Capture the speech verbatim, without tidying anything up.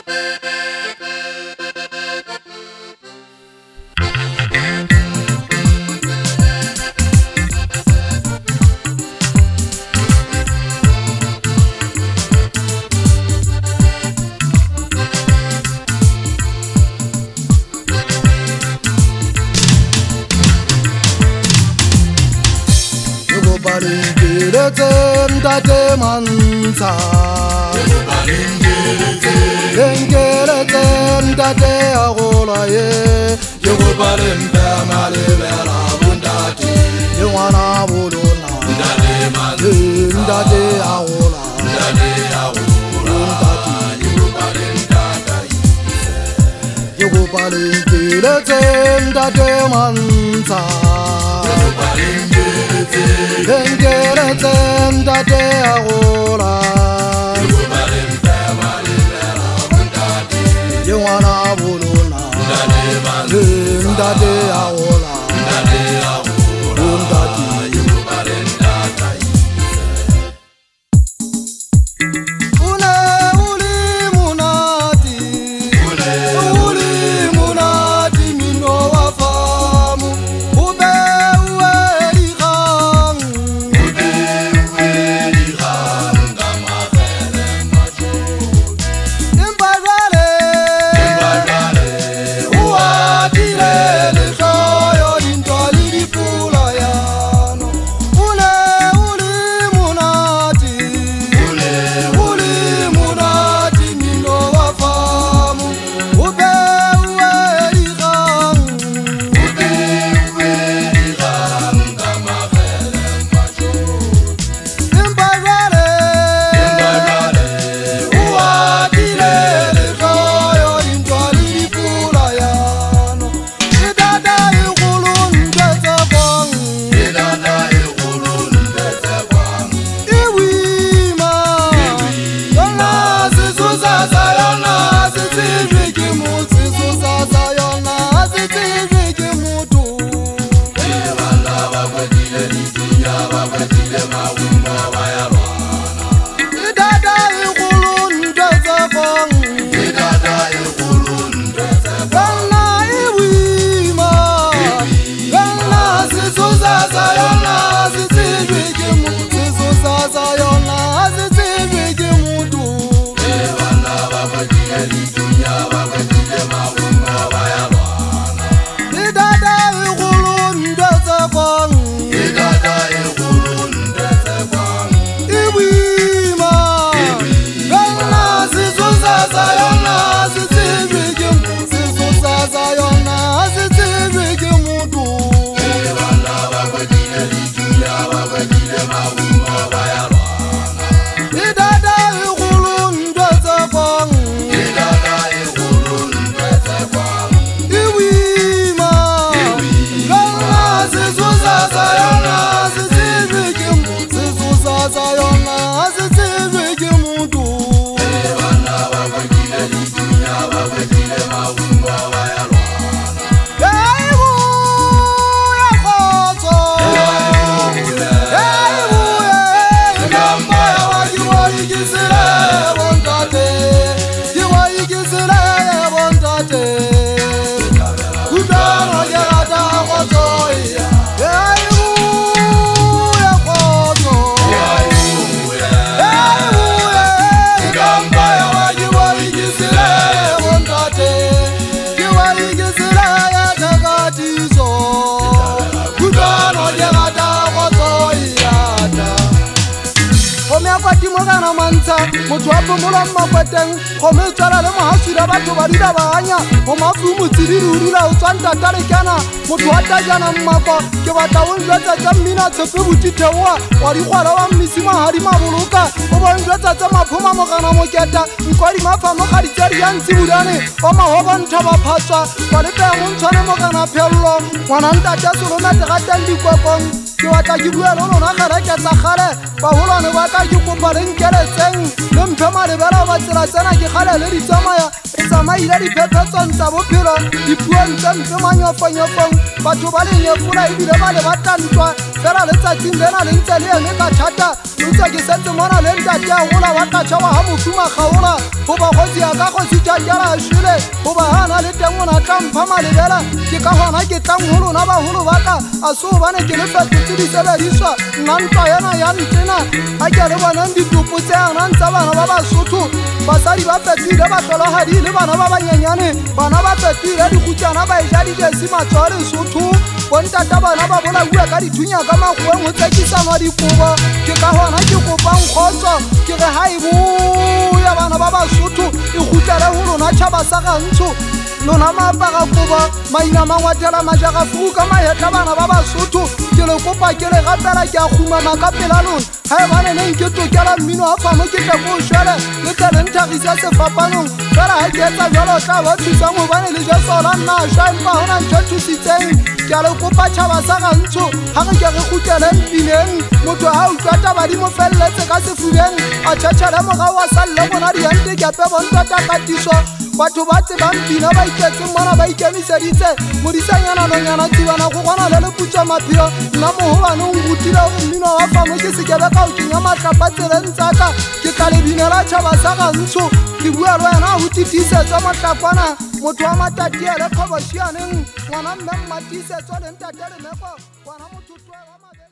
Ntate Mansa Lengeletse ntate agola ye Ke go balempe malebela bondate Le ngwana bolona Ntate agola Ntate agola Ke go balentata Ke go balengeletse ntate Mansa Lengeletse ntate agola Ke ngwana bolona Ntate agola Motho a phomola mmakweteng kgome e tswala le mohasira batho ba dira baanya go mafu motsiriri o dula o tswang tatarekana motho wa tajana mmako ke batla o njwetsa tsa mmina tshepe botiteoa wa dikgwala wa mmisi mahadi maboloka o bo njwetsa tsa maphoma mogana moketa nkwadi mafamo ga ditsedi ya ntshibudane o mahoba ntha ba phatswa wa lepeya mo ntshwane mogana phello ngwana ntate solonategateng dikwekong ke batla ke bue le lona gereke tsa gale bagolwane ba ka ke kopa le nkeletseng le mphe malebela ba tsela tsena ke gale le di tsamaya tsamaile diphepetsong tsa bophelo dipuong tse mpe manyofonyofong batho ba lenyefola ebile ba le batantwa fela letsatsing lena le ntse le eme ka thata lotsa ke setse mona le ntate a gola wa katšha wa ga mofuma kgaola goba kgotsi ya ka kgotsi tšatšala a šwile goba gana le teng o na tla mpha malebela ke ka gona ke tlang go lona bagolo baka a se gobane ke le fetotse disebediswa nna ntwa yana ya ntena ga ke le boneng ditopo tse yana ntsa bana ba basotho basadi ba fetile batlologadi le bana ba banyenyane bana ba fetile dikhutsana ba eja dijesi matsoa lesotho bontata bana ba bolaua ka dithunya ka magoeng go tsekisanwa dikobo ke ka gona ke kopang kgotso ke re ga e boya bana ba basotho e khutlele go lona tšhaba sa gantsho lona maapara kobo maina mangwatela majagafugu ka maetla bana ba basotho ke le kopa ke le gapela ke a khumama ka pela lona ga e baneneng ke tokela mmino a famo ke tle ko šwele le tle le nthagisa sefapanong fela ga ke etsa jalo tla ba thusang gobane le je sola nna šwa empa gona ntho thusitseng ke a le kopa tšhaba sa gantsho ga ge ke re khutlele mpineng motho ga utlwa tabadi mo feleletse ka sefubeng a tšhetšhele mogao a salle bona diente kepe bontota katiso batho ba tsebang pina ba iketseng mona ba ikemiseditse modisanyananonyana tsibana go gona le leputswa maphelo nna mogobaneng rutile go mmino wa famo ke sekebe ka o kenya matlapa tseleng tsaka ke tla lebinela tšhaba sa gantsho ke bua le wena go titisetswa motlakwana motho wa matatiele kgobosianeng ngwana mme mmatiisetswa le ntate lemeko ngwana mothotwe wa mabe